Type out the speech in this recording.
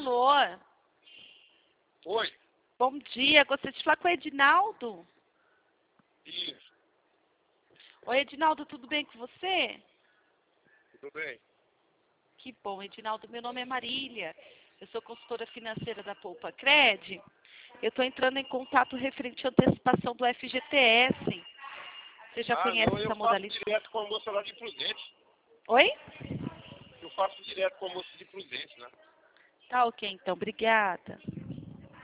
Alô? Oi. Bom dia, gostaria de falar com o Edinaldo. Isso. Oi, Edinaldo, tudo bem com você? Tudo bem? Que bom, Edinaldo. Meu nome é Marília. Eu sou consultora financeira da Poupa Cred. Eu estou entrando em contato referente à antecipação do FGTS. Você já conhece Não, essa eu faço modalidade? direto com a moça lá de Prudente. Oi? Eu faço direto com a moça de Prudente, né? Tá ok, então. Obrigada.